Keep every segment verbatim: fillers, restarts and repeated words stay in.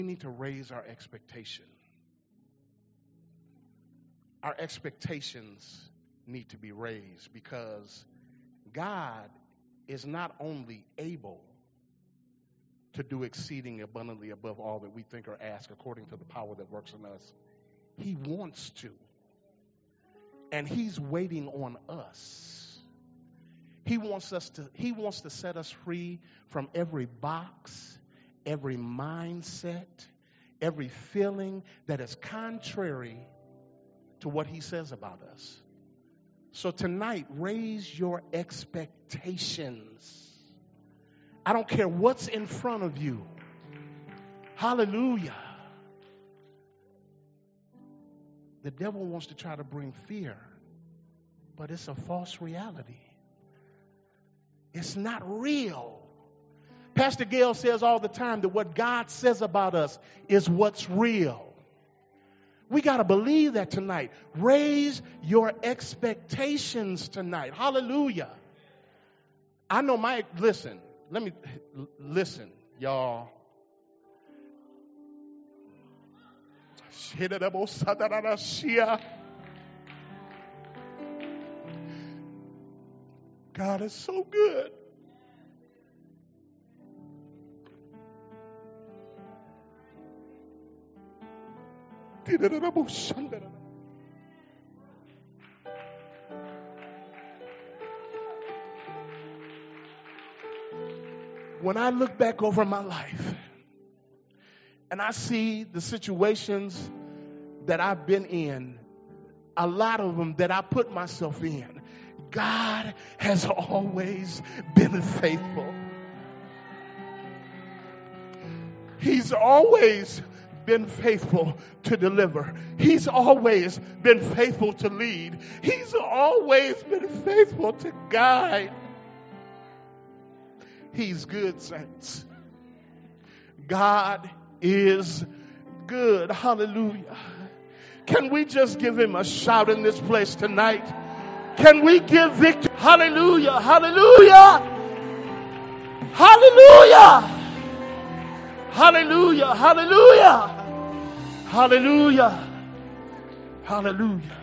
We need to raise our expectation. Our expectations need to be raised because God is not only able to do exceeding abundantly above all that we think or ask according to the power that works in us. He wants to. And he's waiting on us. He wants us to, he wants to set us free from every box, every mindset, every feeling that is contrary to what he says about us. So tonight, raise your expectations. I don't care what's in front of you. Hallelujah. The devil wants to try to bring fear, but it's a false reality. It's not real. Pastor Gail says all the time that what God says about us is what's real. We got to believe that tonight. Raise your expectations tonight. Hallelujah. I know my, listen, let me, listen, y'all. God is so good. When I look back over my life and I see the situations that I've been in, a lot of them that I put myself in, God has always been faithful. He's always been faithful to deliver. He's always been faithful to lead. He's always been faithful to guide. He's good, saints. God is good. Hallelujah. Can we just give him a shout in this place tonight? Can we give victory? Hallelujah. Hallelujah. Hallelujah. Hallelujah. Hallelujah. Hallelujah. Hallelujah.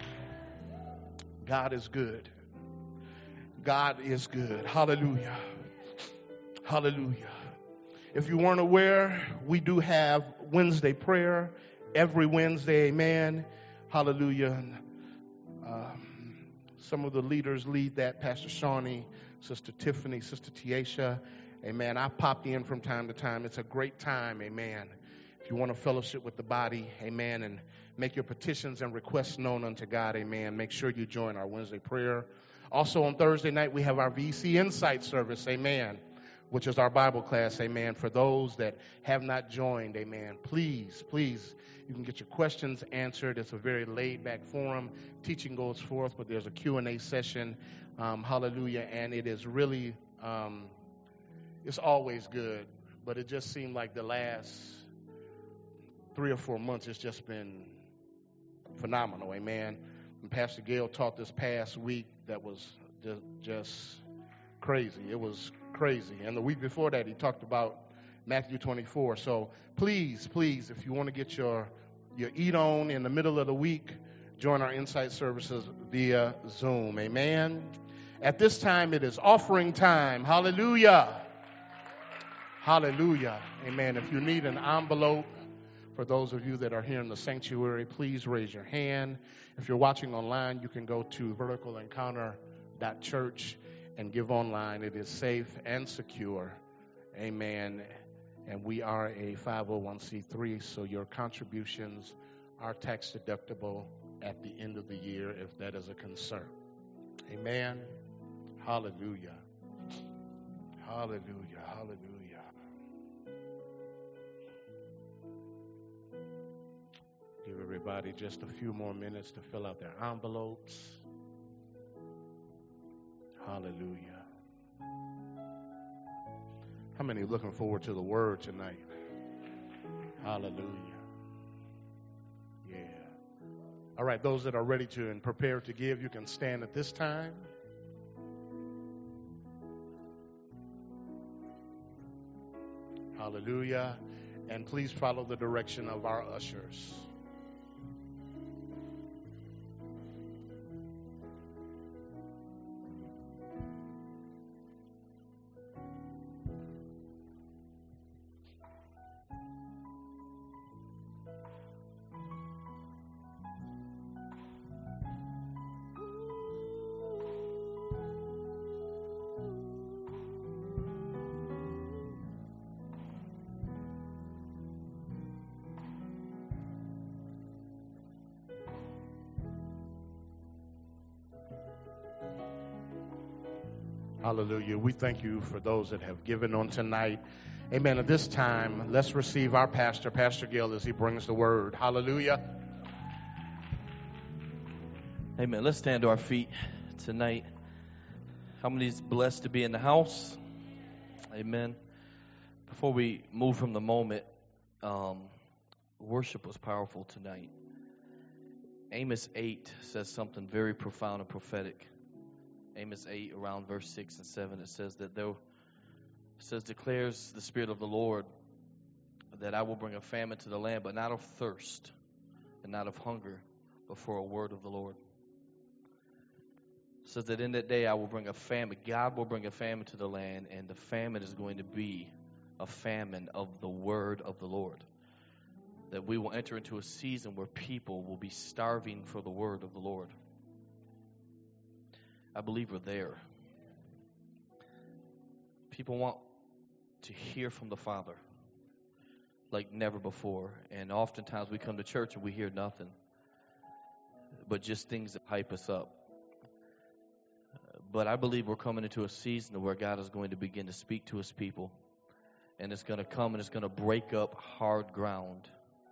God is good. God is good. Hallelujah. Hallelujah. If you weren't aware, we do have Wednesday prayer every Wednesday. Amen. Hallelujah. Um, some of the leaders lead that. Pastor Shawnee, Sister Tiffany, Sister Tiesha. Amen. I popped in from time to time. It's a great time. Amen. If you want to fellowship with the body, amen, and make your petitions and requests known unto God, amen, make sure you join our Wednesday prayer. Also on Thursday night, we have our V C Insight service, amen, which is our Bible class, amen. For those that have not joined, amen, please, please, you can get your questions answered. It's a very laid-back forum. Teaching goes forth, but there's a Q and A session, um, hallelujah, and it is really, um, it's always good, but it just seemed like the last three or four months it's just been phenomenal, amen. And Pastor Gail taught this past week that was just, just crazy. It was crazy. And the week before that, he talked about Matthew twenty-four. So please, please, if you want to get your, your eat on in the middle of the week, join our Insight services via Zoom. Amen. At this time, it is offering time. Hallelujah. Hallelujah. Amen. If you need an envelope, for those of you that are here in the sanctuary, please raise your hand. If you're watching online, you can go to vertical encounter dot church and give online. It is safe and secure. Amen. And we are a five oh one c three, so your contributions are tax deductible at the end of the year if that is a concern. Amen. Hallelujah. Hallelujah. Hallelujah. Give everybody just a few more minutes to fill out their envelopes. Hallelujah. How many are looking forward to the word tonight? Hallelujah. Yeah. All right, those that are ready to and prepared to give, you can stand at this time. Hallelujah. And please follow the direction of our ushers. Hallelujah. We thank you for those that have given on tonight. Amen. At this time, let's receive our pastor, Pastor Gill, as he brings the word. Hallelujah. Amen. Let's stand to our feet tonight. How many is blessed to be in the house? Amen. Before we move from the moment, um, worship was powerful tonight. Amos eight says something very profound and prophetic. Amos eight, around verse six and seven, it says that though, it says, declares the Spirit of the Lord, that I will bring a famine to the land, but not of thirst and not of hunger, but for a word of the Lord. It says that in that day I will bring a famine. God will bring a famine to the land, and the famine is going to be a famine of the word of the Lord. That we will enter into a season where people will be starving for the word of the Lord. I believe we're there. People want to hear from the Father like never before. And oftentimes we come to church and we hear nothing but just things that hype us up. But I believe we're coming into a season where God is going to begin to speak to his people. And it's going to come and it's going to break up hard ground.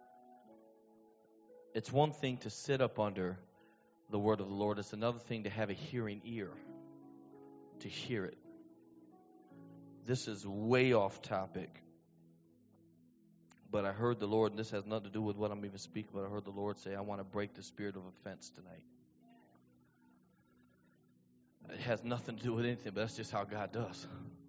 It's one thing to sit up under the word of the Lord. It's another thing to have a hearing ear to hear it. This is way off topic, but I heard the Lord, and this has nothing to do with what I'm even speaking, but I heard the Lord say, I want to break the spirit of offense tonight. It has nothing to do with anything, but that's just how God does.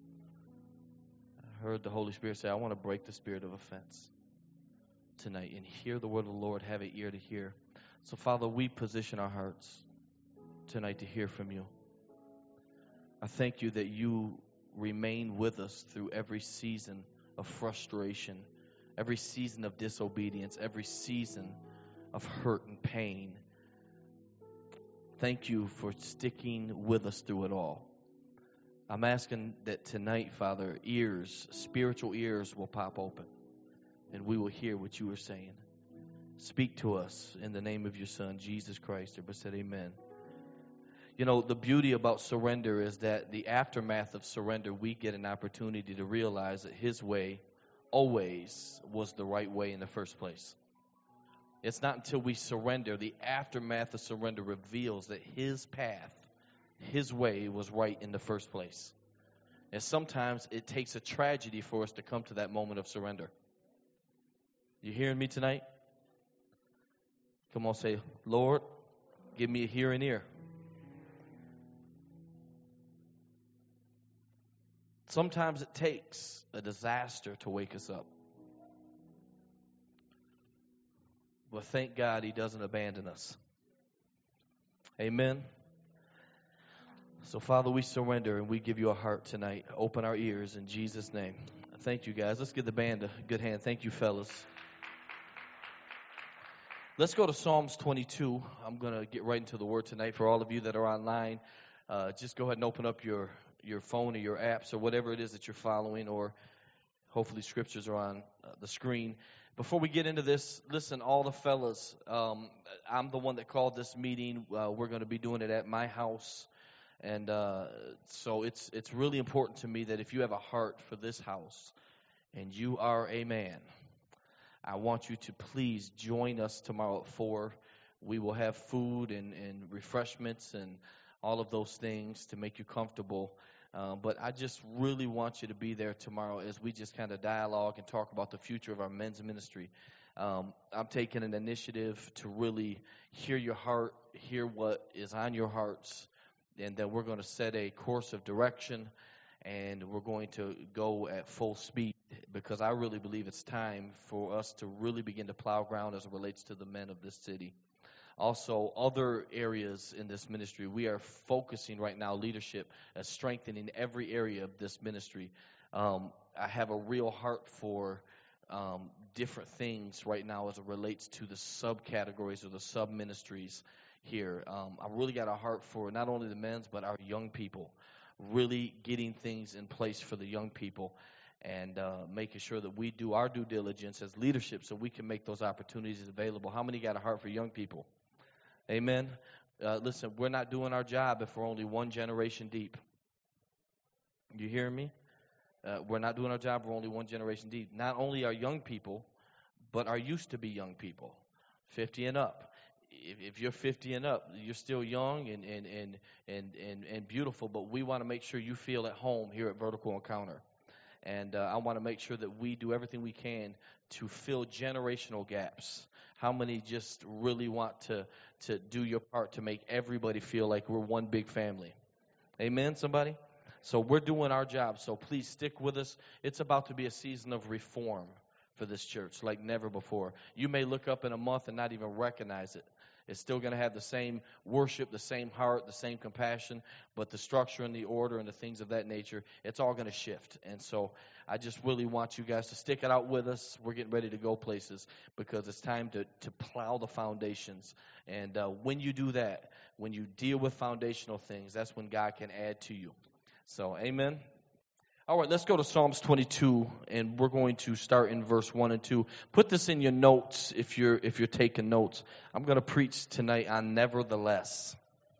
I heard the Holy Spirit say, I want to break the spirit of offense tonight and hear the word of the Lord, have an ear to hear. So, Father, we position our hearts tonight to hear from you. I thank you that you remain with us through every season of frustration, every season of disobedience, every season of hurt and pain. Thank you for sticking with us through it all. I'm asking that tonight, Father, ears, spiritual ears will pop open, and we will hear what you are saying. Speak to us in the name of your Son, Jesus Christ. Everybody said amen. You know, the beauty about surrender is that the aftermath of surrender, we get an opportunity to realize that his way always was the right way in the first place. It's not until we surrender, the aftermath of surrender reveals that his path, his way was right in the first place. And sometimes it takes a tragedy for us to come to that moment of surrender. You hearing me tonight? Come on, say, Lord, give me a hearing ear. Sometimes it takes a disaster to wake us up. But thank God he doesn't abandon us. Amen. So, Father, we surrender and we give you a heart tonight. Open our ears in Jesus' name. Thank you, guys. Let's give the band a good hand. Thank you, fellas. Let's go to Psalms twenty-two. I'm going to get right into the word tonight. For all of you that are online, uh, just go ahead and open up your, your phone or your apps or whatever it is that you're following, or hopefully scriptures are on uh, the screen. Before we get into this, listen, all the fellas, um, I'm the one that called this meeting. Uh, we're going to be doing it at my house. And uh, so it's it's really important to me that if you have a heart for this house and you are a man, I want you to please join us tomorrow at four. We will have food and, and refreshments and all of those things to make you comfortable. Uh, but I just really want you to be there tomorrow as we just kind of dialogue and talk about the future of our men's ministry. Um, I'm taking an initiative to really hear your heart, hear what is on your hearts, and then we're going to set a course of direction, and we're going to go at full speed because I really believe it's time for us to really begin to plow ground as it relates to the men of this city. Also, other areas in this ministry, we are focusing right now leadership, uh, strengthening every area of this ministry. Um, I have a real heart for um, different things right now as it relates to the subcategories or the sub-ministries here. Um, I really got a heart for not only the men's, but our young people, really getting things in place for the young people and uh, making sure that we do our due diligence as leadership so we can make those opportunities available. How many got a heart for young people? Amen. Uh, listen, we're not doing our job if we're only one generation deep. You hear me? Uh, we're not doing our job if we're only one generation deep. Not only our young people, but our used to be young people, fifty and up. If, if you're fifty and up, you're still young and, and, and, and, and, and beautiful, but we want to make sure you feel at home here at Vertical Encounter. And uh, I want to make sure that we do everything we can to fill generational gaps. How many just really want to, to do your part to make everybody feel like we're one big family? Amen, somebody? So we're doing our job, so please stick with us. It's about to be a season of reform for this church like never before. You may look up in a month and not even recognize it. It's still going to have the same worship, the same heart, the same compassion, but the structure and the order and the things of that nature, it's all going to shift. And so I just really want you guys to stick it out with us. We're getting ready to go places because it's time to, to plow the foundations. And uh, when you do that, when you deal with foundational things, that's when God can add to you. So, amen. All right, let's go to Psalms twenty-two, and we're going to start in verse one and two. Put this in your notes if you're if you're taking notes. I'm going to preach tonight on nevertheless.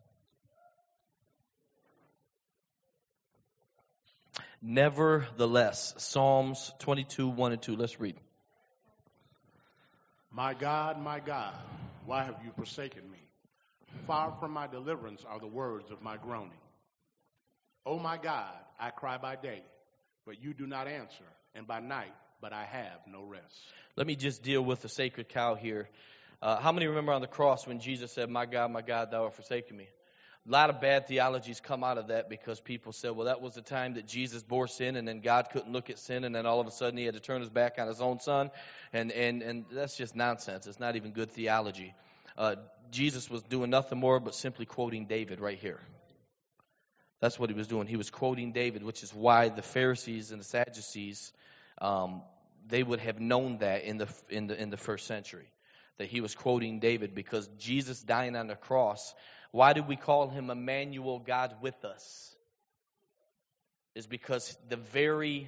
Nevertheless, Psalms twenty-two, one and two. Let's read. My God, my God, why have you forsaken me? Far from my deliverance are the words of my groaning. O my God, I cry by day, but you do not answer, and by night, but I have no rest. Let me just deal with the sacred cow here. Uh, how many remember on the cross when Jesus said, my God, my God, thou art forsaken me? A lot of bad theologies come out of that because people said, well, that was the time that Jesus bore sin, and then God couldn't look at sin, and then all of a sudden he had to turn his back on his own son. And, and, and that's just nonsense. It's not even good theology. Uh, Jesus was doing nothing more but simply quoting David right here. That's what he was doing. He was quoting David, which is why the Pharisees and the Sadducees, um, they would have known that in the in the in the first century, that he was quoting David, because Jesus dying on the cross. Why did we call him Emmanuel, God with us? Is because the very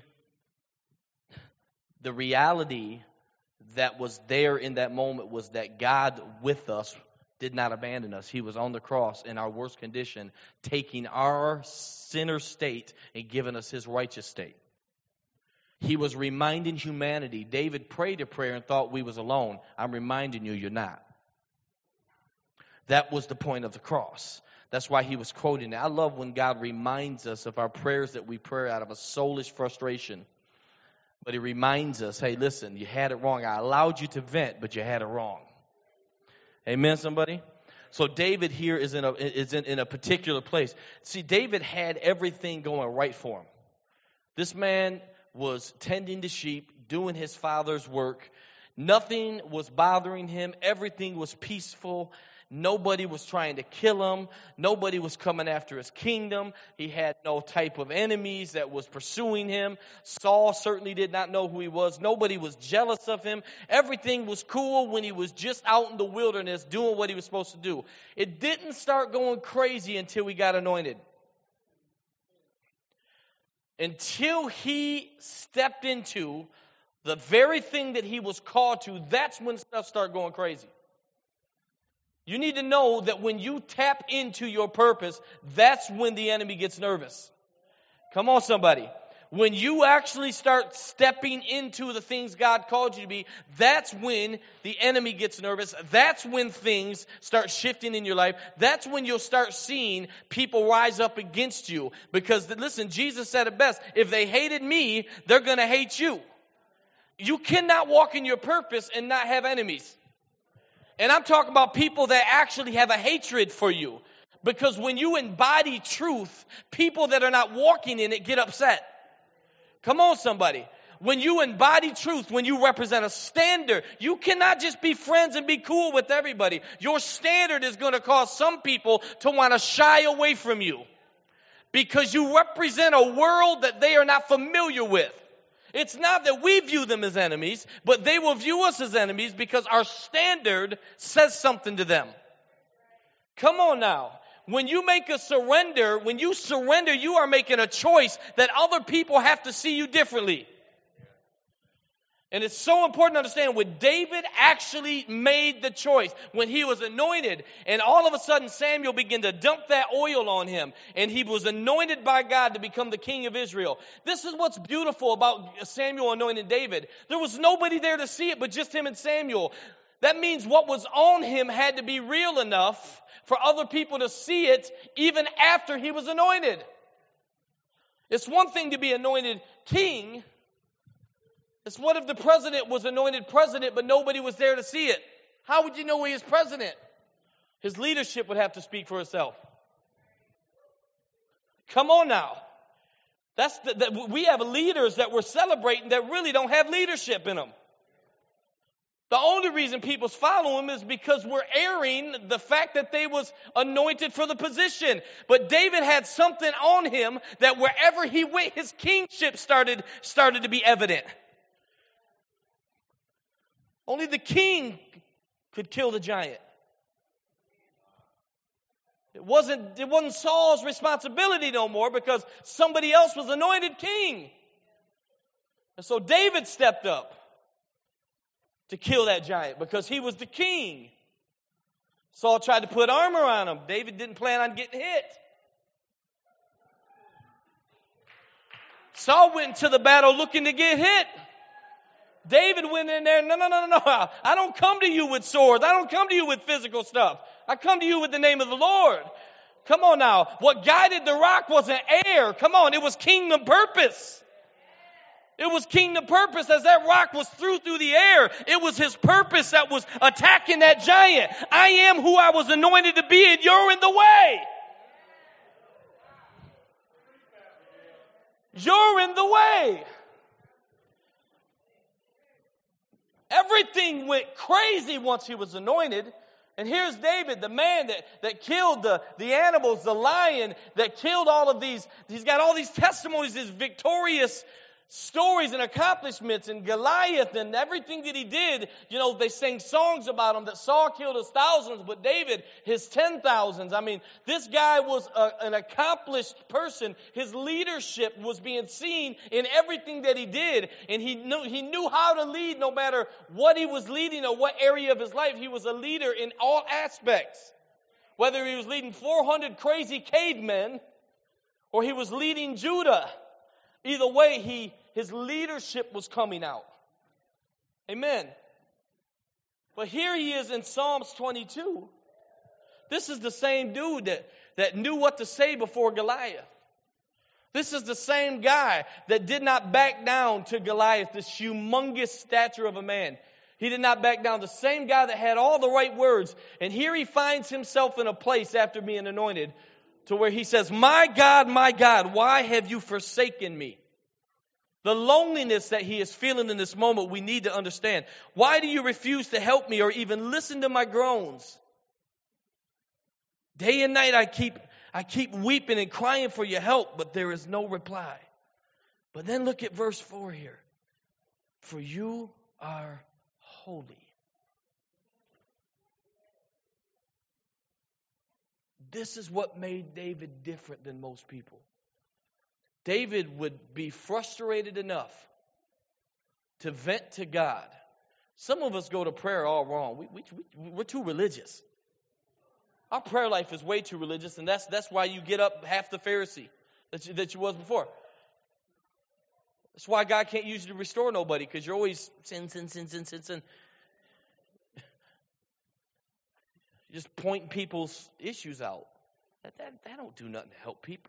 the reality that was there in that moment was that God with us did not abandon us. He was on the cross in our worst condition, taking our sinner state and giving us his righteous state. He was reminding humanity. David prayed a prayer and thought we was alone. I'm reminding you, you're not. That was the point of the cross. That's why he was quoting it. I love when God reminds us of our prayers that we pray out of a soulish frustration. But he reminds us, hey, listen, you had it wrong. I allowed you to vent, but you had it wrong. Amen, somebody? So David here is in a is in, in a particular place. See, David had everything going right for him. This man was tending the sheep, doing his father's work. Nothing was bothering him. Everything was peaceful. Nobody was trying to kill him. Nobody was coming after his kingdom. He had no type of enemies that was pursuing him. Saul certainly did not know who he was. Nobody was jealous of him. Everything was cool when he was just out in the wilderness doing what he was supposed to do. It didn't start going crazy until he got anointed. Until he stepped into the very thing that he was called to, that's when stuff started going crazy. You need to know that when you tap into your purpose, that's when the enemy gets nervous. Come on, somebody. When you actually start stepping into the things God called you to be, that's when the enemy gets nervous. That's when things start shifting in your life. That's when you'll start seeing people rise up against you. Because, listen, Jesus said it best. If they hated me, they're going to hate you. You cannot walk in your purpose and not have enemies. And I'm talking about people that actually have a hatred for you. Because when you embody truth, people that are not walking in it get upset. Come on, somebody. When you embody truth, when you represent a standard, you cannot just be friends and be cool with everybody. Your standard is going to cause some people to want to shy away from you because you represent a world that they are not familiar with. It's not that we view them as enemies, but they will view us as enemies because our standard says something to them. Come on now. When you make a surrender, when you surrender, you are making a choice that other people have to see you differently. And it's so important to understand when David actually made the choice, when he was anointed, and all of a sudden Samuel began to dump that oil on him, and he was anointed by God to become the king of Israel. This is what's beautiful about Samuel anointing David. There was nobody there to see it but just him and Samuel. That means what was on him had to be real enough for other people to see it even after he was anointed. It's one thing to be anointed king. It's what if the president was anointed president but nobody was there to see it? How would you know he was president? His leadership would have to speak for itself. Come on now. That's the, that we have leaders that we're celebrating that really don't have leadership in them. The only reason people's follow him is because we're airing the fact that they was anointed for the position. But David had something on him that wherever he went, his kingship started, started to be evident. Only the king could kill the giant. It wasn't, it wasn't Saul's responsibility no more because somebody else was anointed king. And so David stepped up to kill that giant because he was the king. Saul tried to put armor on him. David didn't plan on getting hit. Saul went into the battle looking to get hit. David went in there, no, no, no, no, no. I don't come to you with swords. I don't come to you with physical stuff. I come to you with the name of the Lord. Come on now. What guided the rock wasn't air. Come on, it was kingdom purpose. It was kingdom purpose as that rock was through through the air. It was his purpose that was attacking that giant. I am who I was anointed to be, and you're in the way. You're in the way. Everything went crazy once he was anointed. And here's David, the man that, that killed the, the animals, the lion that killed all of these. He's got all these testimonies, his victorious stories and accomplishments, and Goliath and everything that he did. You know, they sang songs about him that Saul killed his thousands, but David his ten thousands. I mean, this guy was a, an accomplished person. His leadership was being seen in everything that he did, and he knew he knew how to lead no matter what he was leading or what area of his life. He was a leader in all aspects. Whether he was leading four hundred crazy cavemen or he was leading Judah, either way, he his leadership was coming out. Amen. But here he is in Psalms twenty-two. This is the same dude that, that knew what to say before Goliath. This is the same guy that did not back down to Goliath, this humongous stature of a man. He did not back down. The same guy that had all the right words. And here he finds himself in a place after being anointed to where he says, "My God, my God, why have you forsaken me?" The loneliness that he is feeling in this moment, we need to understand. Why do you refuse to help me or even listen to my groans? Day and night I keep, I keep weeping and crying for your help, but there is no reply. But then look at verse four here. For you are holy. This is what made David different than most people. David would be frustrated enough to vent to God. Some of us go to prayer all wrong. We, we, we, we're too religious. Our prayer life is way too religious, and that's that's why you get up half the Pharisee that you, that you was before. That's why God can't use you to restore nobody, because you're always sin, sin, sin, sin, sin, sin. Just pointing people's issues out. That, that, that don't do nothing to help people.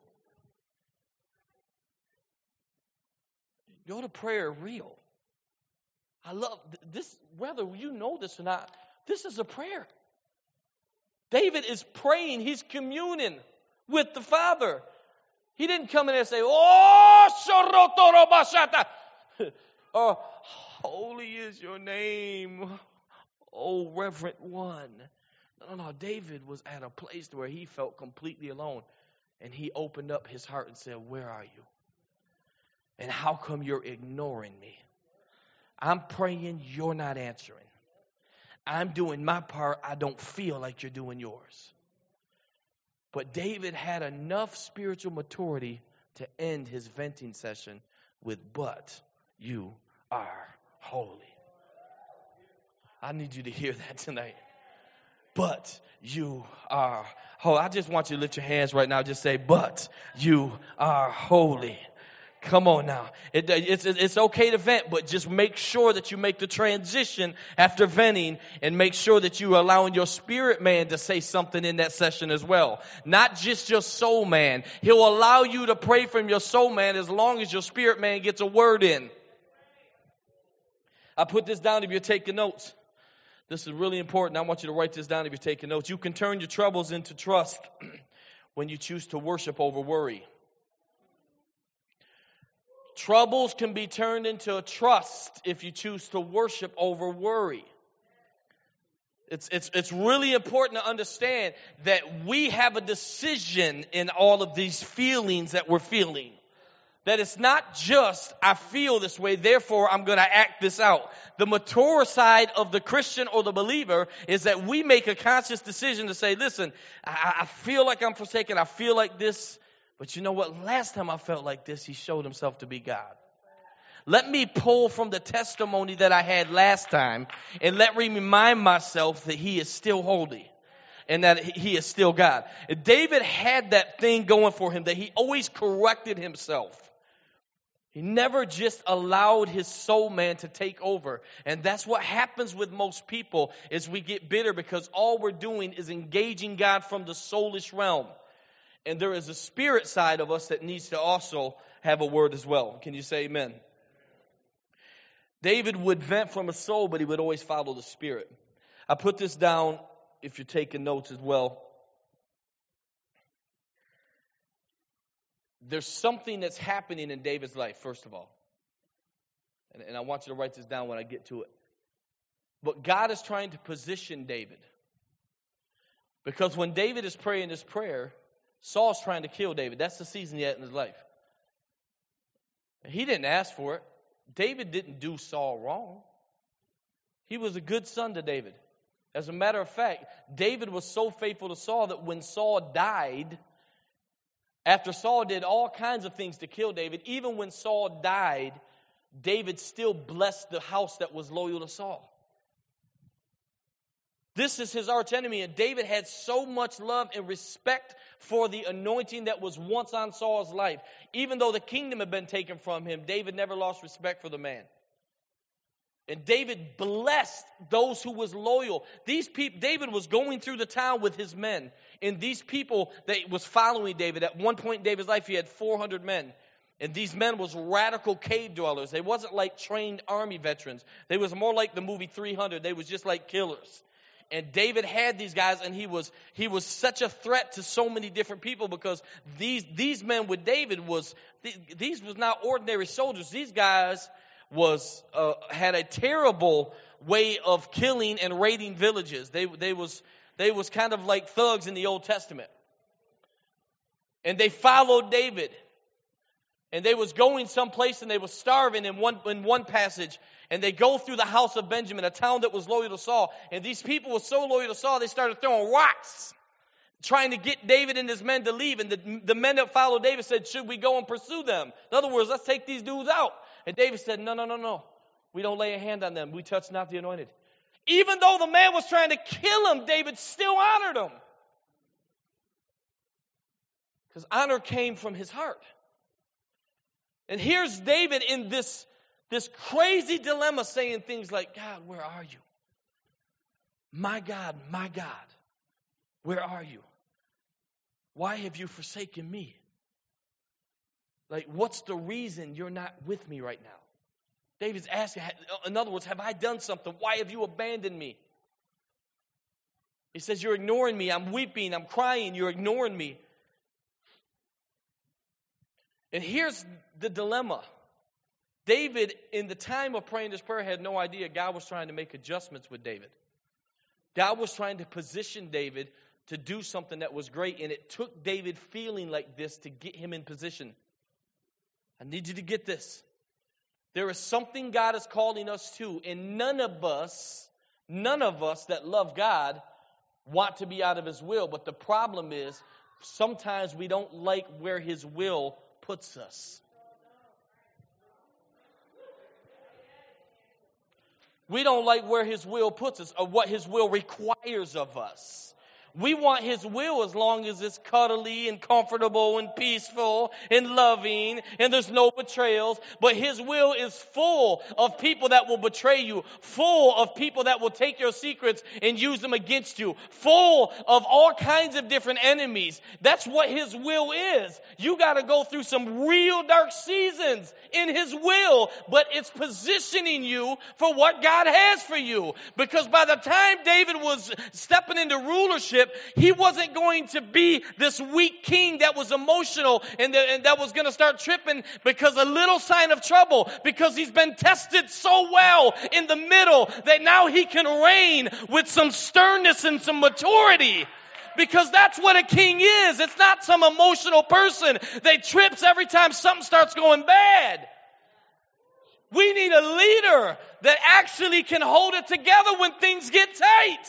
Go to prayer real. I love this, whether you know this or not, this is a prayer. David is praying. He's communing with the Father. He didn't come in there and say, "Oh, or holy is your name, O reverent one. No, no, no. David was at a place where he felt completely alone. And he opened up his heart and said, where are you? And how come you're ignoring me? I'm praying, you're not answering. I'm doing my part. I don't feel like you're doing yours. But David had enough spiritual maturity to end his venting session with, but you are holy. I need you to hear that tonight. But you are holy. I just want you to lift your hands right now. Just say, but you are holy. Come on now. It, it's, it's okay to vent, but just make sure that you make the transition after venting and make sure that you are allowing your spirit man to say something in that session as well. Not just your soul man. He'll allow you to pray from your soul man as long as your spirit man gets a word in. I put this down if you're taking notes. This is really important. I want you to write this down if you're taking notes. You can turn your troubles into trust when you choose to worship over worry. Troubles can be turned into a trust if you choose to worship over worry. It's, it's, it's really important to understand that we have a decision in all of these feelings that we're feeling. That it's not just, I feel this way, therefore I'm going to act this out. The mature side of the Christian or the believer is that we make a conscious decision to say, listen, I, I feel like I'm forsaken. I feel like this. But you know what? Last time I felt like this, he showed himself to be God. Let me pull from the testimony that I had last time and let me remind myself that he is still holy and that he is still God. David had that thing going for him that he always corrected himself. He never just allowed his soul man to take over. And that's what happens with most people is we get bitter because all we're doing is engaging God from the soulish realm. And there is a spirit side of us that needs to also have a word as well. Can you say amen? David would vent from his soul, but he would always follow the spirit. I put this down if you're taking notes as well. There's something that's happening in David's life, first of all. And, and I want you to write this down when I get to it. But God is trying to position David. Because when David is praying this prayer, Saul's trying to kill David. That's the season he had in his life. He didn't ask for it. David didn't do Saul wrong. He was a good son to David. As a matter of fact, David was so faithful to Saul that when Saul died, after Saul did all kinds of things to kill David, even when Saul died, David still blessed the house that was loyal to Saul. This is his archenemy, and David had so much love and respect for the anointing that was once on Saul's life. Even though the kingdom had been taken from him, David never lost respect for the man. And David blessed those who was loyal. These people, David was going through the town with his men, and these people that was following David. At one point in David's life, he had four hundred men. And these men was radical cave dwellers. They wasn't like trained army veterans. They was more like the movie three hundred. They was just like killers. And David had these guys, and he was he was such a threat to so many different people because these these men with David was these was not ordinary soldiers. These guys was uh, had a terrible way of killing and raiding villages. They they was they was kind of like thugs in the Old Testament. And they followed David. And they was going someplace and they was starving in one in one passage. And they go through the house of Benjamin, a town that was loyal to Saul. And these people were so loyal to Saul, they started throwing rocks, trying to get David and his men to leave. And the, the men that followed David said, should we go and pursue them? In other words, let's take these dudes out. And David said, no, no, no, no. We don't lay a hand on them. We touch not the anointed. Even though the man was trying to kill him, David still honored him. Because honor came from his heart. And here's David in this, this crazy dilemma saying things like, God, where are you? My God, my God, where are you? Why have you forsaken me? Like, what's the reason you're not with me right now? David's asking, in other words, have I done something? Why have you abandoned me? He says, you're ignoring me. I'm weeping. I'm crying. You're ignoring me. And here's the dilemma. David, in the time of praying this prayer, had no idea God was trying to make adjustments with David. God was trying to position David to do something that was great, and it took David feeling like this to get him in position. I need you to get this. There is something God is calling us to, and none of us, none of us that love God want to be out of His will. But the problem is, sometimes we don't like where His will puts us. We don't like where His will puts us or what His will requires of us. We want His will as long as it's cuddly and comfortable and peaceful and loving and there's no betrayals. But His will is full of people that will betray you, full of people that will take your secrets and use them against you, full of all kinds of different enemies. That's what His will is. You got to go through some real dark seasons in His will, but it's positioning you for what God has for you. Because by the time David was stepping into rulership, he wasn't going to be this weak king that was emotional and, the, and that was going to start tripping because a little sign of trouble, because he's been tested so well in the middle that now he can reign with some sternness and some maturity. Because that's what a king is. It's not some emotional person that trips every time something starts going bad. We need a leader that actually can hold it together when things get tight.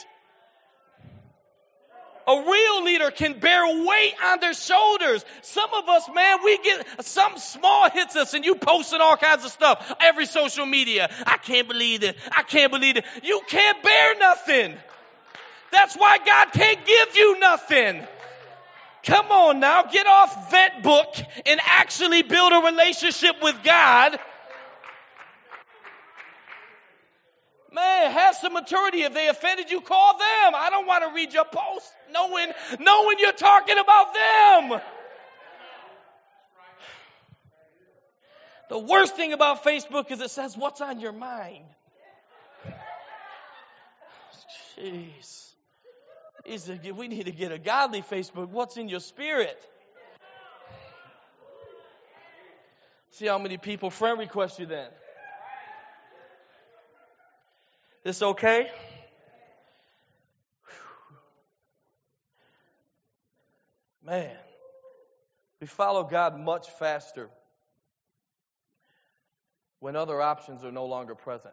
A real leader can bear weight on their shoulders. Some of us, man, we get, something small hits us and you posting all kinds of stuff. Every social media. I can't believe it. I can't believe it. You can't bear nothing. That's why God can't give you nothing. Come on now, get off Vet Book and actually build a relationship with God. Man, have some maturity. If they offended you, call them. I don't want to read your post knowing, knowing you're talking about them. The worst thing about Facebook is it says, what's on your mind? Jeez. We need to get a godly Facebook. What's in your spirit? See how many people friend request you then. This okay? Man, we follow God much faster when other options are no longer present.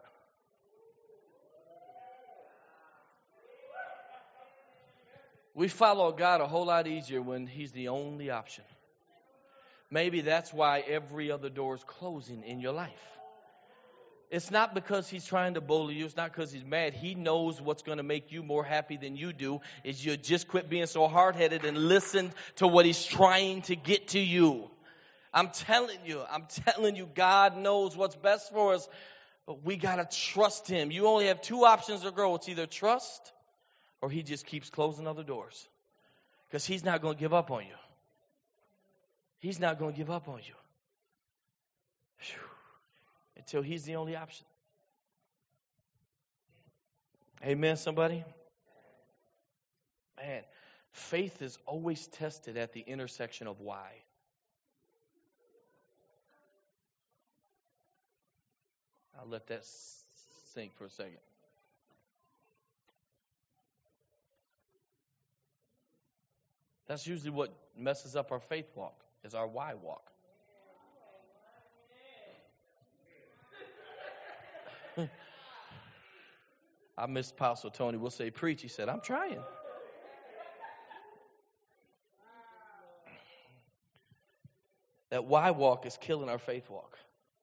We follow God a whole lot easier when He's the only option. Maybe that's why every other door is closing in your life. It's not because He's trying to bully you. It's not because He's mad. He knows what's going to make you more happy than you do. Is you just quit being so hard-headed and listen to what He's trying to get to you. I'm telling you, I'm telling you, God knows what's best for us, but we got to trust Him. You only have two options to grow. It's either trust or He just keeps closing other doors. Because He's not going to give up on you. He's not going to give up on you. Whew. Until He's the only option. Amen, somebody? Man, faith is always tested at the intersection of why. I'll let that sink for a second. That's usually what messes up our faith walk, is our why walk. I miss Apostle Tony. We'll say, preach. He said, I'm trying. That why walk is killing our faith walk.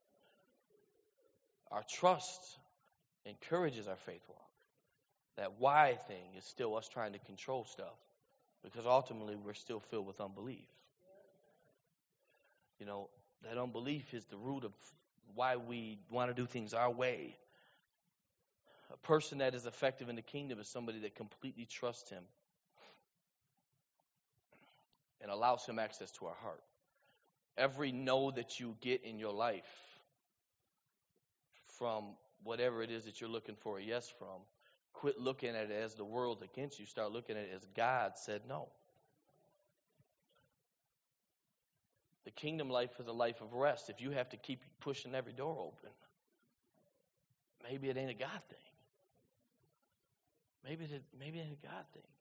Our trust encourages our faith walk. That why thing is still us trying to control stuff. Because ultimately we're still filled with unbelief. You know, that unbelief is the root of why we want to do things our way. A person that is effective in the kingdom is somebody that completely trusts Him and allows Him access to our heart. Every no that you get in your life from whatever it is that you're looking for a yes from, quit looking at it as the world against you. Start looking at it as God said no. The kingdom life is a life of rest. If you have to keep pushing every door open, maybe it ain't a God thing. Maybe it, maybe it ain't a God thing.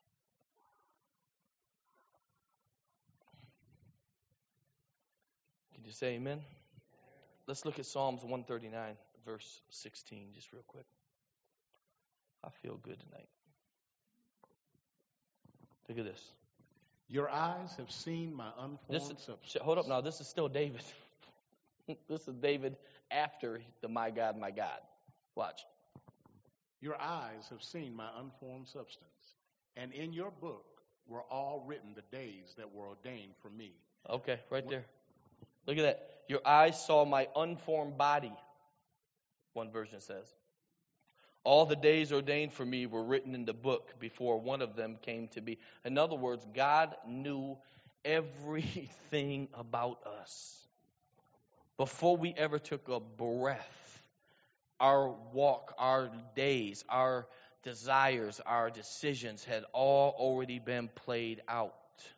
Can you say amen? Let's look at Psalms one thirty-nine, verse sixteen, just real quick. I feel good tonight. Look at this. Your eyes have seen my unformed This is, substance. hold up now. This is still David. This is David after the my God, my God. Watch. Your eyes have seen my unformed substance, and in your book were all written the days that were ordained for me. Okay, right there. Look at that. Your eyes saw my unformed body, one version says. All the days ordained for me were written in the book before one of them came to be. In other words, God knew everything about us. Before we ever took a breath, our walk, our days, our desires, our decisions had all already been played out.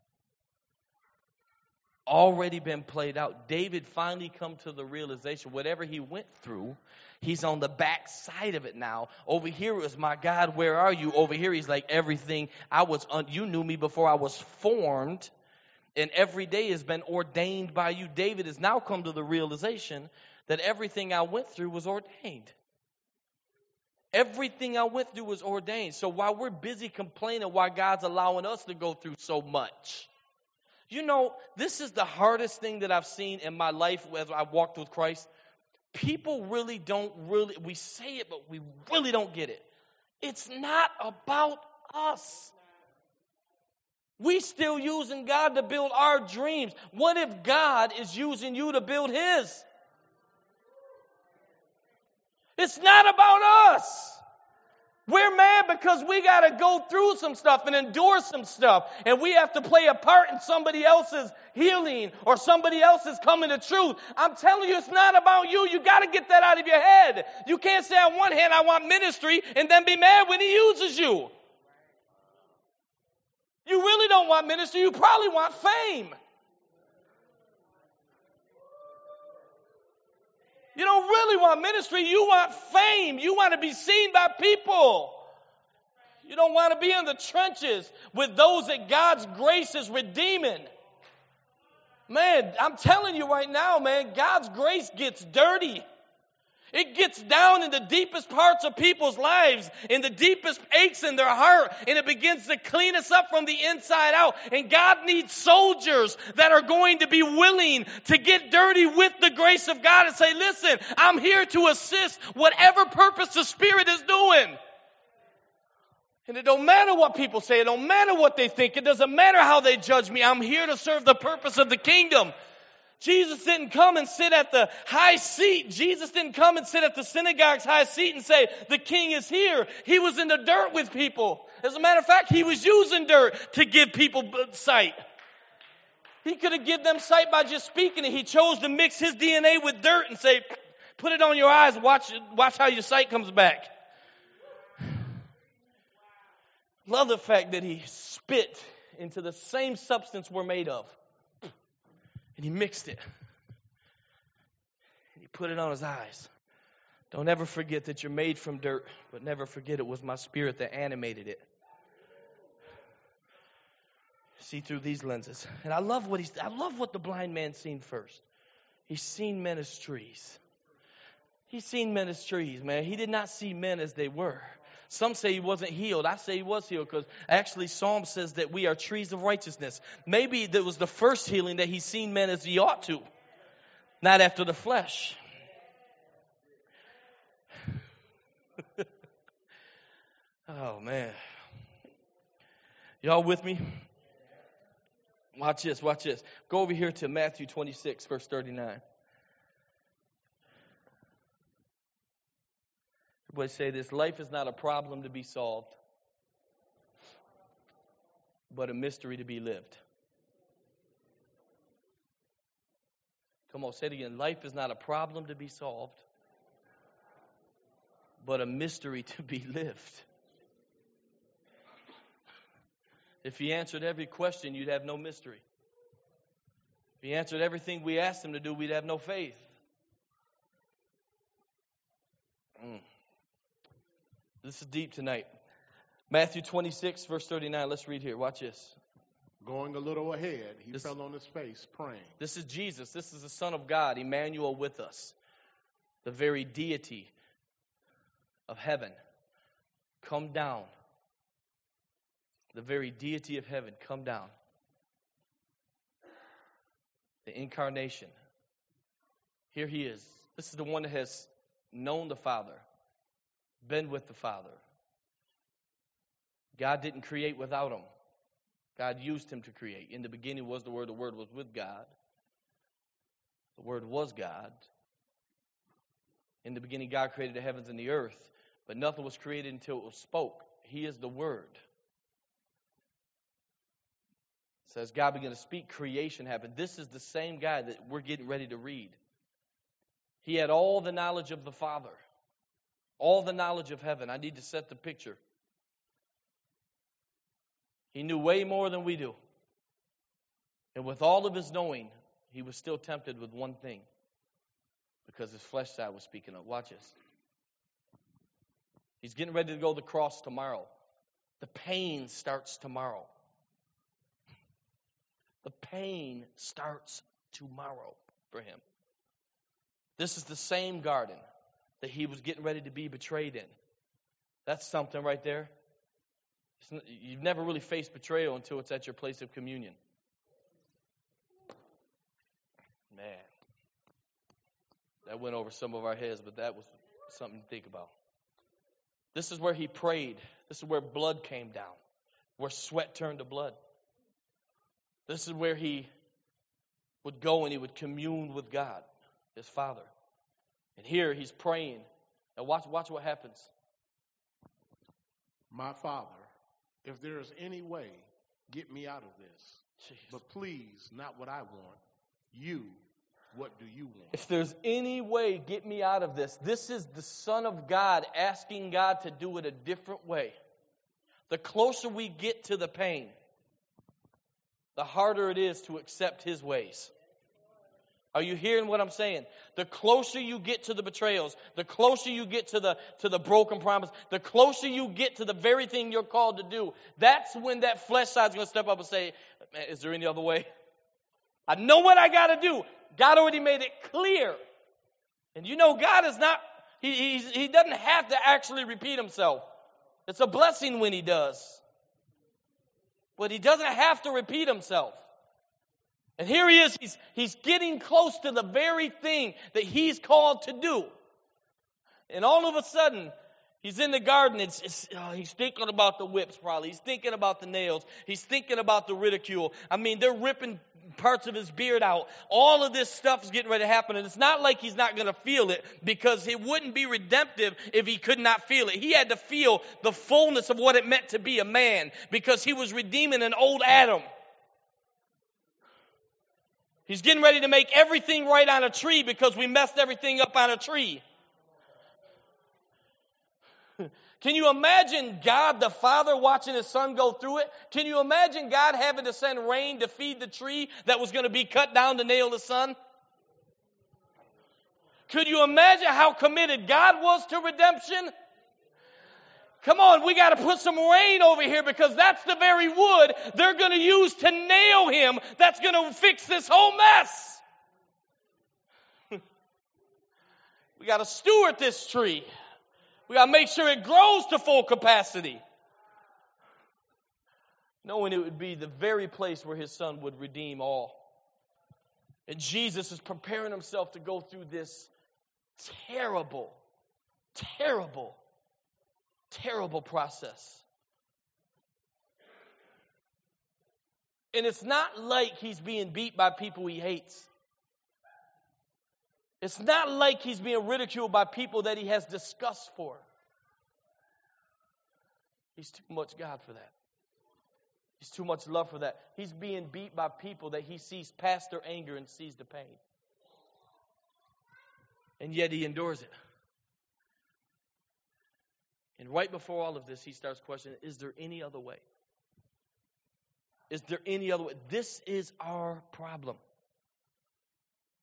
Already been played out. David finally come to the realization, whatever he went through, he's on the back side of it now. Over here is my God, where are you? Over here he's like, everything I was, un- you knew me before I was formed, and every day has been ordained by you. David has now come to the realization that everything I went through was ordained. Everything I went through was ordained. So while we're busy complaining why God's allowing us to go through so much, you know, this is the hardest thing that I've seen in my life as I walked with Christ. People really don't really, we say it, but we really don't get it. It's not about us. We still using God to build our dreams. What if God is using you to build His? It's not about us. We're mad because we got to go through some stuff and endure some stuff. And we have to play a part in somebody else's healing or somebody else's coming to truth. I'm telling you, it's not about you. You got to get that out of your head. You can't say on one hand, I want ministry, and then be mad when He uses you. You really don't want ministry. You probably want fame. You don't really want ministry. You want fame. You want to be seen by people. You don't want to be in the trenches with those that God's grace is redeeming. Man, I'm telling you right now, man, God's grace gets dirty. It gets down in the deepest parts of people's lives, in the deepest aches in their heart, and it begins to clean us up from the inside out. And God needs soldiers that are going to be willing to get dirty with the grace of God and say, listen, I'm here to assist whatever purpose the Spirit is doing. And it don't matter what people say. It don't matter what they think. It doesn't matter how they judge me. I'm here to serve the purpose of the kingdom. Jesus didn't come and sit at the high seat. Jesus didn't come and sit at the synagogue's high seat and say, the king is here. He was in the dirt with people. As a matter of fact, he was using dirt to give people sight. He could have given them sight by just speaking it. He chose to mix his D N A with dirt and say, put it on your eyes, watch, watch how your sight comes back. Love the fact that he spit into the same substance we're made of. And he mixed it. And he put it on his eyes. Don't ever forget that you're made from dirt, but never forget it was my Spirit that animated it. See through these lenses. And I love what he's I love what the blind man seen first. He's seen men as trees. He's seen men as trees, man. He did not see men as they were. Some say he wasn't healed. I say he was healed because actually Psalm says that we are trees of righteousness. Maybe that was the first healing that he's seen men as he ought to, not after the flesh. Oh, man. Y'all with me? Watch this, watch this. Go over here to Matthew twenty-six, verse thirty-nine. Everybody say this: life is not a problem to be solved, but a mystery to be lived. Come on, say it again. Life is not a problem to be solved, but a mystery to be lived. If you answered every question, you'd have no mystery. If he answered everything we asked him to do, we'd have no faith. Mm. This is deep tonight. Matthew twenty-six, verse thirty-nine. Let's read here. Watch this. Going a little ahead, he This- fell on his face praying. This is Jesus. This is the Son of God, Emmanuel with us. The very deity of heaven. Come down. The very deity of heaven. Come down. The incarnation. Here he is. This is the one that has known the Father. Been with the Father. God didn't create without him. God used him to create. In the beginning was the Word. The Word was with God. The Word was God. In the beginning, God created the heavens and the earth. But nothing was created until it was spoke. He is the Word. It says God began to speak, creation happened. This is the same guy that we're getting ready to read. He had all the knowledge of the Father. All the knowledge of heaven. I need to set the picture. He knew way more than we do. And with all of his knowing, he was still tempted with one thing. Because his flesh side was speaking up. Watch this. He's getting ready to go to the cross tomorrow. The pain starts tomorrow. The pain starts tomorrow for him. This is the same garden that he was getting ready to be betrayed in. That's something right there. It's, you've never really faced betrayal until it's at your place of communion. Man. That went over some of our heads, but that was something to think about. This is where he prayed. This is where blood came down. Where sweat turned to blood. This is where he would go and he would commune with God, his Father. And here he's praying. And watch, watch what happens. My Father, if there is any way, get me out of this. Jeez. But please, not what I want. You, what do you want? If there's any way, get me out of this. This is the Son of God asking God to do it a different way. The closer we get to the pain, the harder it is to accept his ways. Are you hearing what I'm saying? The closer you get to the betrayals, the closer you get to the to the broken promise, the closer you get to the very thing you're called to do, that's when that flesh side's going to step up and say, man, is there any other way? I know what I got to do. God already made it clear. And you know God is not, he, he's, he doesn't have to actually repeat himself. It's a blessing when he does. But he doesn't have to repeat himself. And here he is, he's, he's getting close to the very thing that he's called to do. And all of a sudden, he's in the garden, it's, it's, oh, he's thinking about the whips probably, he's thinking about the nails, he's thinking about the ridicule. I mean, they're ripping parts of his beard out. All of this stuff is getting ready to happen, and it's not like he's not going to feel it, because it wouldn't be redemptive if he could not feel it. He had to feel the fullness of what it meant to be a man, because he was redeeming an old Adam. He's getting ready to make everything right on a tree because we messed everything up on a tree. Can you imagine God the Father watching his Son go through it? Can you imagine God having to send rain to feed the tree that was going to be cut down to nail the Son? Could you imagine how committed God was to redemption? Come on, we got to put some rain over here, because that's the very wood they're going to use to nail him that's going to fix this whole mess. We got to steward this tree. We got to make sure it grows to full capacity. Knowing it would be the very place where his Son would redeem all. And Jesus is preparing himself to go through this terrible, terrible, terrible process. And it's not like he's being beat by people he hates. It's not like he's being ridiculed by people that he has disgust for. He's too much God for that. He's too much love for that. He's being beat by people that he sees past their anger and sees the pain. And yet he endures it. And right before all of this, he starts questioning, is there any other way? Is there any other way? This is our problem.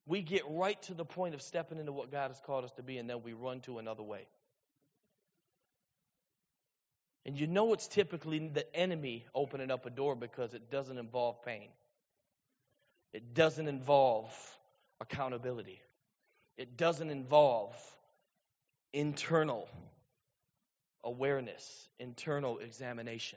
We get right to the point of stepping into what God has called us to be, and then we run to another way. And you know it's typically the enemy opening up a door because it doesn't involve pain. It doesn't involve accountability. It doesn't involve internal awareness, internal examination.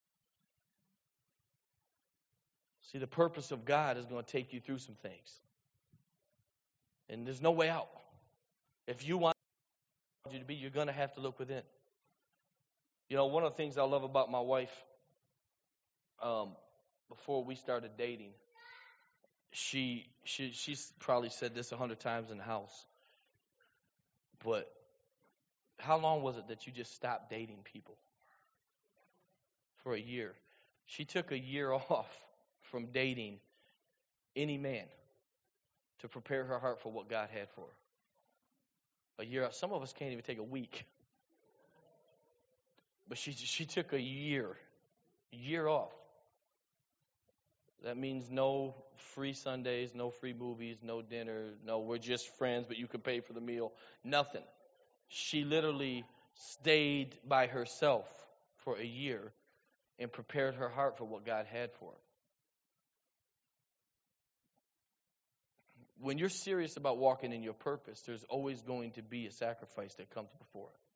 See, the purpose of God is going to take you through some things. And there's no way out. If you want you to be, you're going to have to look within. You know, one of the things I love about my wife, um, before we started dating, she she she's probably said this a hundred times in the house. But how long was it that you just stopped dating people? For a year. She took a year off from dating any man to prepare her heart for what God had for her. A year. Some of us can't even take a week. But she she took a year, a year off. That means no free Sundays, no free movies, no dinner, no we're just friends, but you can pay for the meal. Nothing. She literally stayed by herself for a year and prepared her heart for what God had for her. When you're serious about walking in your purpose, there's always going to be a sacrifice that comes before it.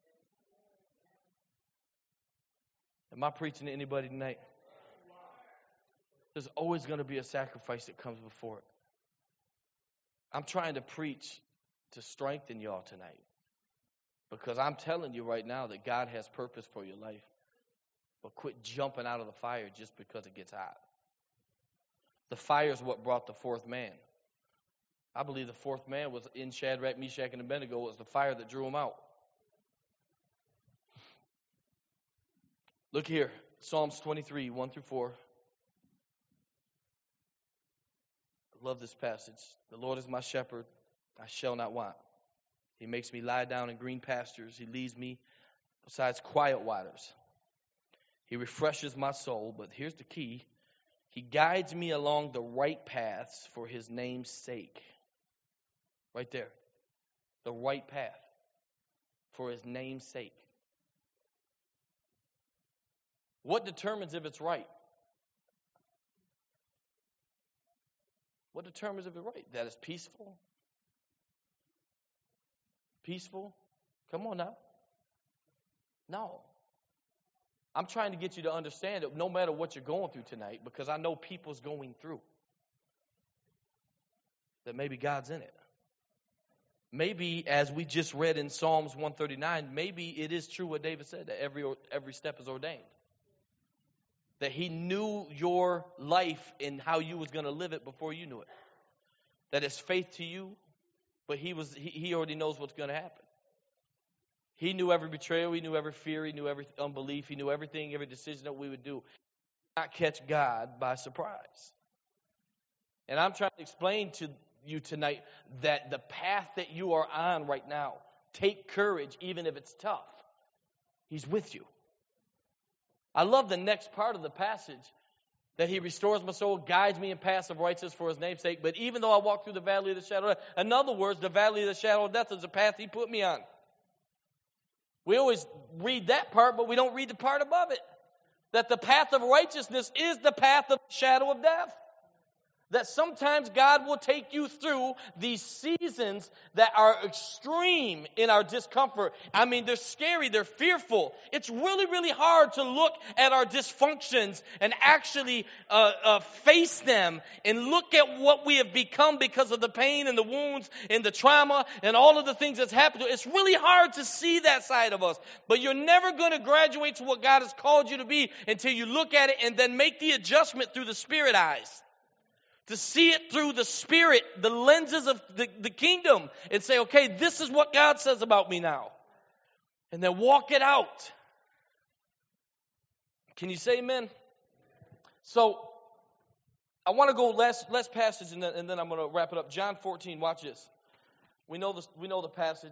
Am I preaching to anybody tonight? There's always going to be a sacrifice that comes before it. I'm trying to preach to strengthen y'all tonight. Because I'm telling you right now that God has purpose for your life. But quit jumping out of the fire just because it gets hot. The fire is what brought the fourth man. I believe the fourth man was in Shadrach, Meshach, and Abednego. It was the fire that drew him out. Look here, Psalms twenty-three, one through four. I love this passage. The Lord is my shepherd, I shall not want. He makes me lie down in green pastures. He leads me beside quiet waters. He refreshes my soul, but here's the key. He guides me along the right paths for his name's sake. Right there. The right path for his name's sake. What determines if it's right? What determines if it's right? That it's peaceful? Peaceful? Come on now. No. I'm trying to get you to understand that no matter what you're going through tonight, because I know people's going through, that maybe God's in it. Maybe, as we just read in Psalms one thirty-nine, maybe it is true what David said, that every every step is ordained. That he knew your life and how you was going to live it before you knew it. That it's faith to you, but he was he, he already knows what's going to happen. He knew every betrayal, he knew every fear, he knew every unbelief, he knew everything, every decision that we would do. Not catch God by surprise. And I'm trying to explain to you tonight that the path that you are on right now, take courage even if it's tough. He's with you. I love the next part of the passage, that he restores my soul, guides me in paths of righteousness for his name's sake. But even though I walk through the valley of the shadow of death, in other words, the valley of the shadow of death is the path he put me on. We always read that part, but we don't read the part above it. That the path of righteousness is the path of the shadow of death. That sometimes God will take you through these seasons that are extreme in our discomfort. I mean, they're scary, they're fearful. It's really, really hard to look at our dysfunctions and actually uh, uh, face them and look at what we have become because of the pain and the wounds and the trauma and all of the things that's happened. It's really hard to see that side of us. But you're never going to graduate to what God has called you to be until you look at it and then make the adjustment through the Spirit eyes. To see it through the Spirit, the lenses of the, the kingdom, and say, okay, this is what God says about me now. And then walk it out. Can you say amen? So, I want to go last, last passage, and then, and then I'm going to wrap it up. John fourteen, watch this. We know this, we know the passage.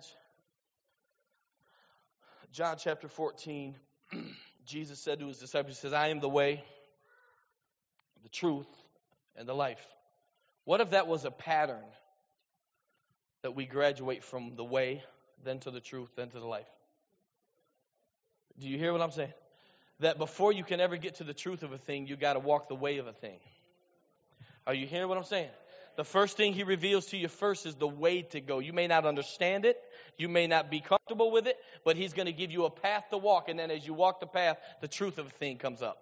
John chapter fourteen, Jesus said to his disciples, he says, I am the way, the truth, and the life. What if that was a pattern that we graduate from the way, then to the truth, then to the life. Do you hear what I'm saying? That before you can ever get to the truth of a thing, you got to walk the way of a thing. Are you hearing what I'm saying? The first thing he reveals to you first is the way to go. You may not understand it. You may not be comfortable with it, but he's going to give you a path to walk. And then as you walk the path, the truth of a thing comes up.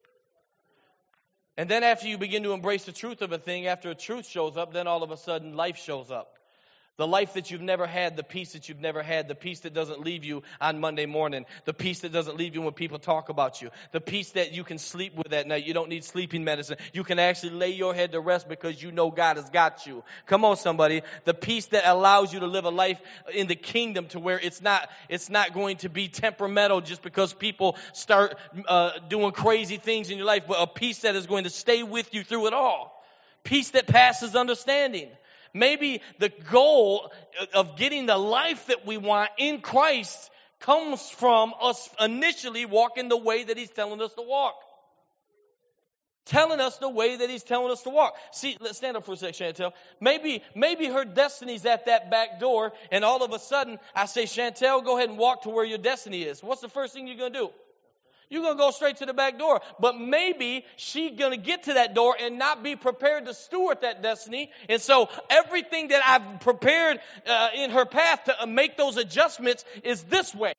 And then after you begin to embrace the truth of a thing, after a truth shows up, then all of a sudden life shows up. The life that you've never had, the peace that you've never had, the peace that doesn't leave you on Monday morning, the peace that doesn't leave you when people talk about you, the peace that you can sleep with at night. You don't need sleeping medicine. You can actually lay your head to rest because you know God has got you. Come on, somebody. The peace that allows you to live a life in the kingdom to where it's not it's not going to be temperamental just because people start uh, doing crazy things in your life, but a peace that is going to stay with you through it all. Peace that passes understanding. Maybe the goal of getting the life that we want in Christ comes from us initially walking the way that he's telling us to walk. Telling us the way that he's telling us to walk. See, let's stand up for a second, Chantel. Maybe, maybe her destiny's at that back door, and all of a sudden I say, Chantel, go ahead and walk to where your destiny is. What's the first thing you're going to do? You're going to go straight to the back door. But maybe she's going to get to that door and not be prepared to steward that destiny. And so everything that I've prepared uh, in her path to uh, make those adjustments is this way.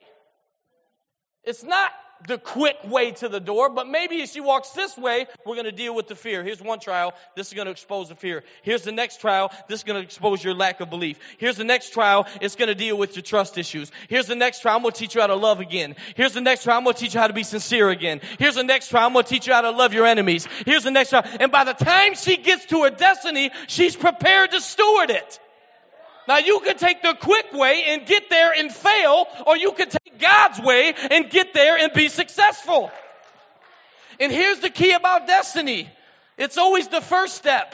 It's not the quick way to the door, but maybe if she walks this way, we're going to deal with the fear. Here's one trial. This is going to expose the fear. Here's the next trial. This is going to expose your lack of belief. Here's the next trial. It's going to deal with your trust issues. Here's the next trial. I'm going to teach you how to love again. Here's the next trial. I'm going to teach you how to be sincere again. Here's the next trial. I'm going to teach you how to love your enemies. Here's the next trial. And by the time she gets to her destiny, she's prepared to steward it. Now you can take the quick way and get there and fail, or you can take God's way and get there and be successful. And here's the key about destiny. It's always the first step.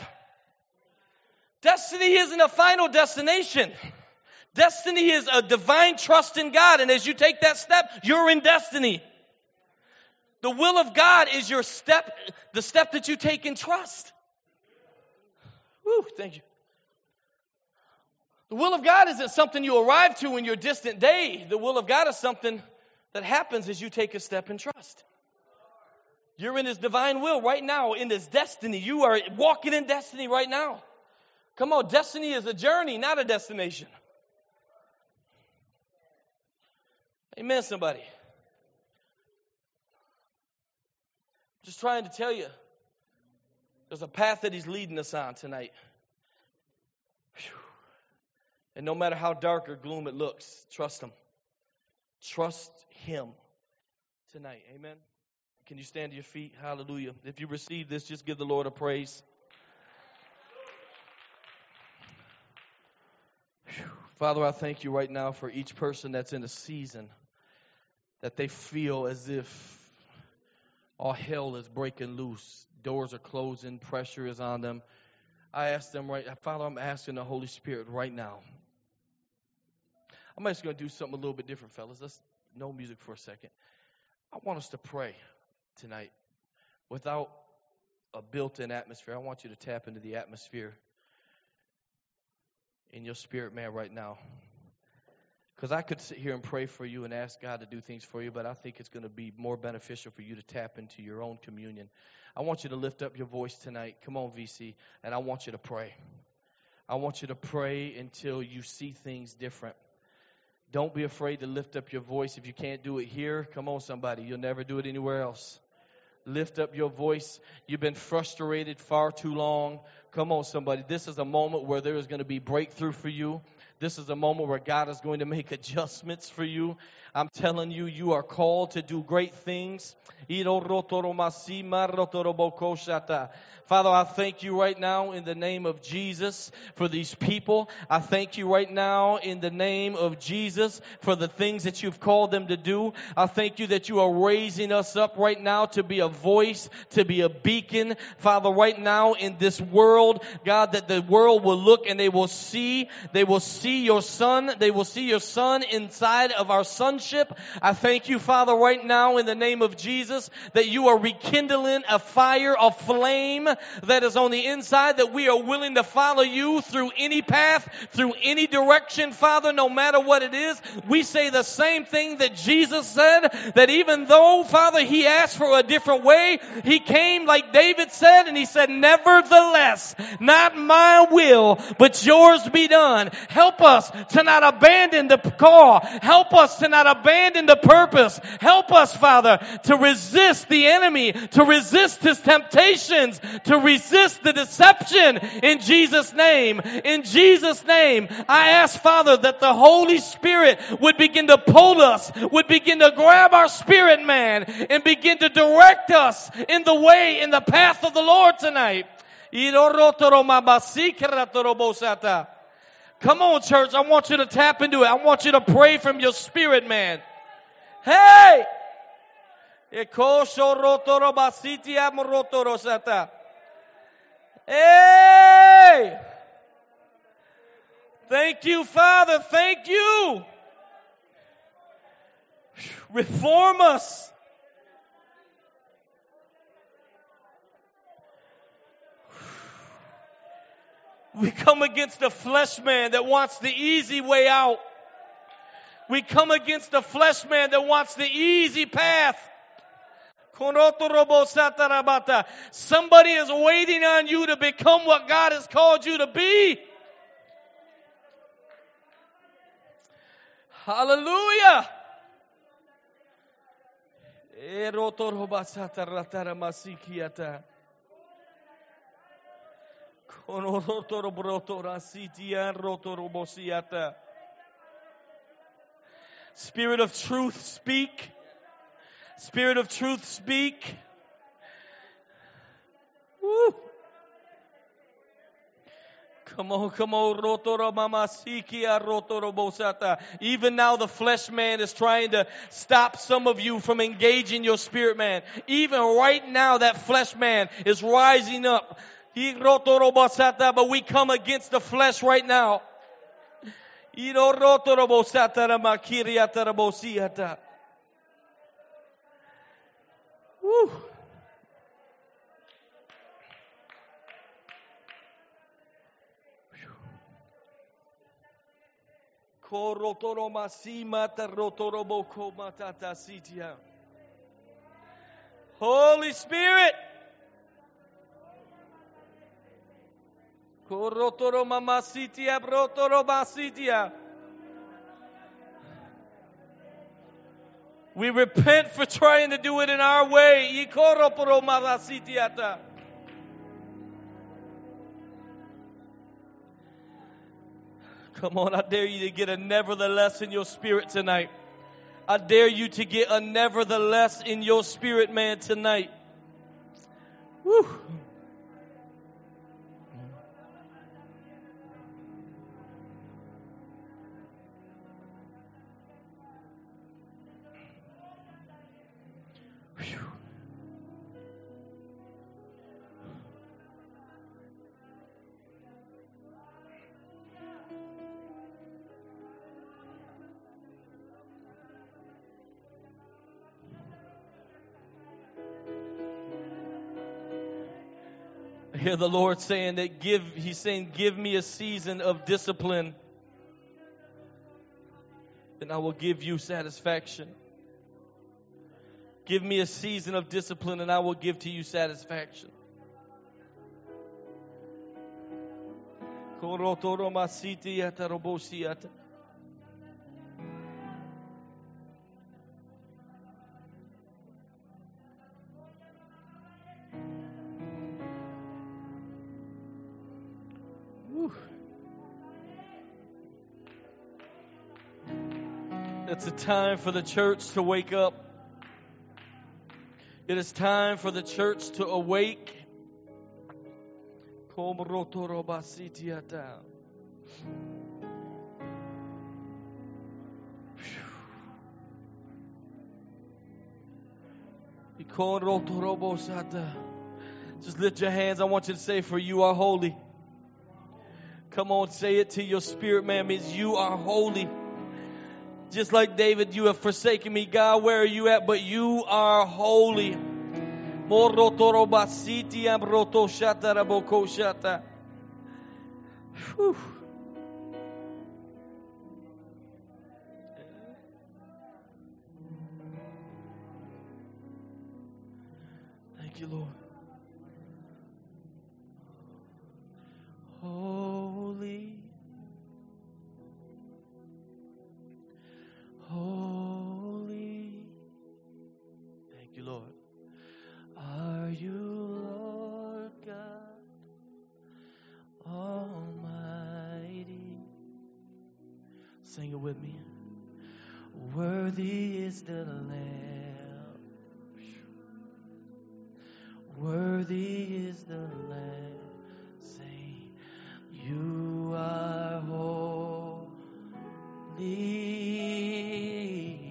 Destiny isn't a final destination. Destiny is a divine trust in God. And as you take that step, you're in destiny. The will of God is your step, the step that you take in trust. Woo, thank you. The will of God isn't something you arrive to in your distant day. The will of God is something that happens as you take a step in trust. You're in His divine will right now, in His destiny. You are walking in destiny right now. Come on, destiny is a journey, not a destination. Amen, somebody. Just trying to tell you, there's a path that He's leading us on tonight. Whew. And no matter how dark or gloom it looks, trust Him. Trust Him tonight. Amen. Can you stand to your feet? Hallelujah. If you receive this, just give the Lord a praise. Whew. Father, I thank you right now for each person that's in a season that they feel as if all hell is breaking loose. Doors are closing. Pressure is on them. I ask them right, Father, I'm asking the Holy Spirit right now. I'm just going to do something a little bit different, fellas. Let's no music for a second. I want us to pray tonight without a built-in atmosphere. I want you to tap into the atmosphere in your spirit, man, right now. Because I could sit here and pray for you and ask God to do things for you, but I think it's going to be more beneficial for you to tap into your own communion. I want you to lift up your voice tonight. Come on, V C, and I want you to pray. I want you to pray until you see things different. Don't be afraid to lift up your voice. If you can't do it here, come on, somebody. You'll never do it anywhere else. Lift up your voice. You've been frustrated far too long. Come on, somebody. This is a moment where there is going to be breakthrough for you. This is a moment where God is going to make adjustments for you. I'm telling you, you are called to do great things. Father, I thank you right now in the name of Jesus for these people. I thank you right now in the name of Jesus for the things that you've called them to do. I thank you that you are raising us up right now to be a voice, to be a beacon. Father, right now in this world, God, that the world will look and they will see, they will see see your son. They will see your son inside of our sonship. I thank you, Father, right now in the name of Jesus, that you are rekindling a fire, a flame that is on the inside, that we are willing to follow you through any path, through any direction, Father, no matter what it is. We say the same thing that Jesus said, that even though, Father, he asked for a different way, he came like David said, and he said, nevertheless, not my will, but yours be done. Help us to not abandon the call. Help us to not abandon the purpose. Help us, Father, to resist the enemy, to resist his temptations, to resist the deception in Jesus' name. In Jesus' name, I ask, Father, that the Holy Spirit would begin to pull us, would begin to grab our spirit man, and begin to direct us in the way, in the path of the Lord tonight. Come on, church. I want you to tap into it. I want you to pray from your spirit, man. Hey! Hey! Thank you, Father. Thank you. Reform us. We come against the flesh man that wants the easy way out. We come against the flesh man that wants the easy path. Somebody is waiting on you to become what God has called you to be. Hallelujah. Spirit of truth, speak. Spirit of truth, speak. Woo. Come on, come on. Even now the flesh man is trying to stop some of you from engaging your spirit man. Even right now that flesh man is rising up. But we come against the flesh right now. Woo. Holy Spirit. We repent for trying to do it in our way. Come on, I dare you to get a nevertheless in your spirit tonight. I dare you to get a nevertheless in your spirit, man, tonight. Woo. I hear the Lord saying that give, He's saying, give me a season of discipline, and I will give you satisfaction. Give me a season of discipline, and I will give to you satisfaction. It's a time for the church to wake up. It is time for the church to awake. Just lift your hands. I want you to say, for you are holy. Come on, say it to your spirit, man. Means you are holy. Just like David, you have forsaken me. God, where are you at? But you are holy. Whew. Thank you, Lord. Holy, holy. Thank you, Lord. Are you Lord God Almighty? Sing it with me. Worthy is the Lamb. Worthy is the Lamb. Say, you are holy.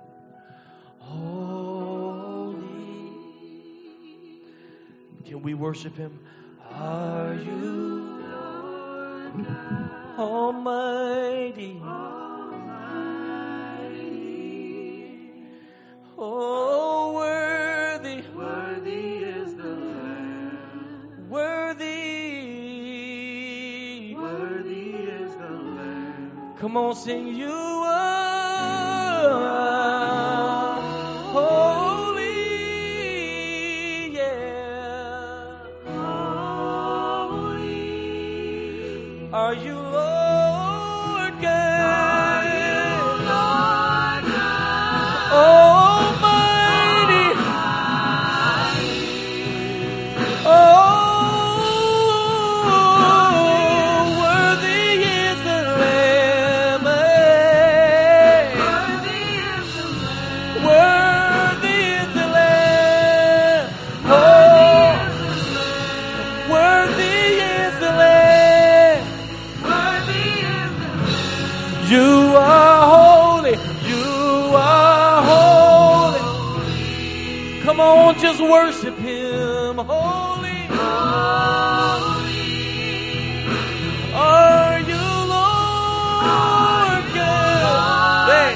Holy. Can we worship Him? Are you Lord Almighty? Oh, worthy. Worthy is the Lamb. Worthy. Worthy is the Lamb. Come on, sing. You are holy. Yeah. Holy. Are you Lord God? Are you Lord God? Almighty. Oh, worthy is the Lamb. Worthy is the Lamb. Worthy is the Lamb. Oh, worthy is the Lamb. Worthy is the Lamb. You are holy. You are holy. Come on, just worship Him. Holy. Holy. Are you Lord God? Hey.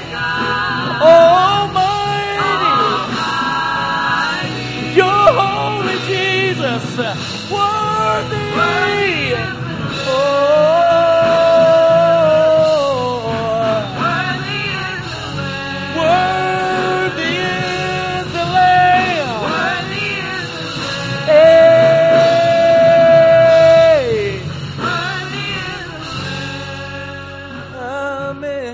Almighty. You're holy, Jesus. Worthy. Oh. Worthy is the Lamb. Worthy is the Lamb. Worthy is the Lamb. Hey. Worthy is the Amen.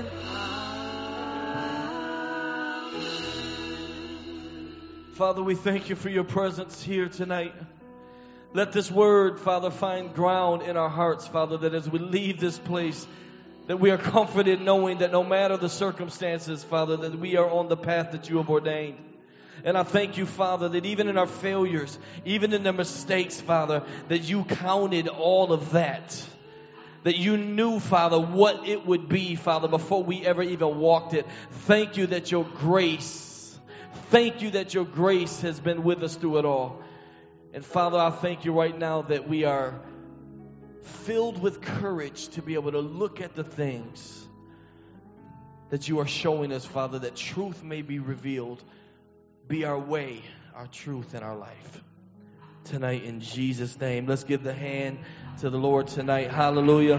Father, we thank you for your presence here tonight. Let this word, Father, find ground in our hearts, Father, that as we leave this place, that we are comforted knowing that no matter the circumstances, Father, that we are on the path that you have ordained. And I thank you, Father, that even in our failures, even in the mistakes, Father, that you counted all of that. That you knew, Father, what it would be, Father, before we ever even walked it. Thank you that your grace, thank you that your grace has been with us through it all. And Father, I thank you right now that we are filled with courage to be able to look at the things that you are showing us, Father, that truth may be revealed. Be our way, our truth, and our life. Tonight, in Jesus' name, let's give the hand to the Lord tonight. Hallelujah.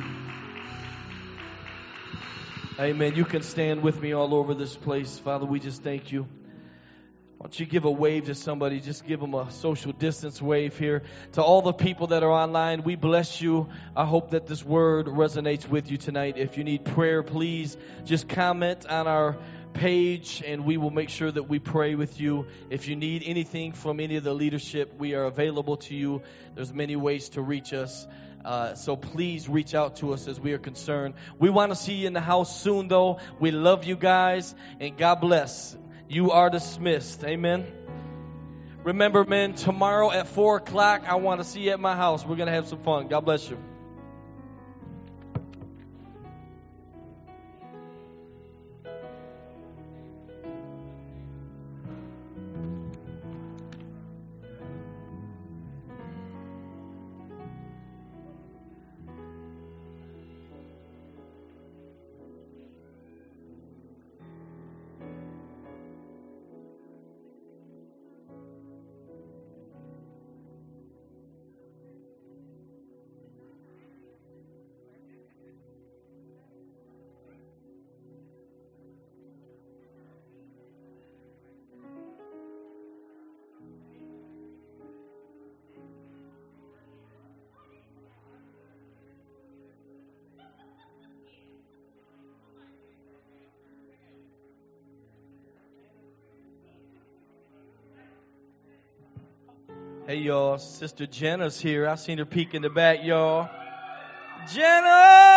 Amen. You can stand with me all over this place. Father, we just thank you. Why don't you give a wave to somebody? Just give them a social distance wave here. To all the people that are online, we bless you. I hope that this word resonates with you tonight. If you need prayer, please just comment on our page and we will make sure that we pray with you. If you need anything from any of the leadership, we are available to you. There's many ways to reach us. Uh, so please reach out to us as we are concerned. We want to see you in the house soon, though. We love you guys, and God bless. You are dismissed. Amen. Remember, men, tomorrow at four o'clock, I want to see you at my house. We're going to have some fun. God bless you. Hey, y'all. Sister Jenna's here. I seen her peek in the back, y'all. Jenna!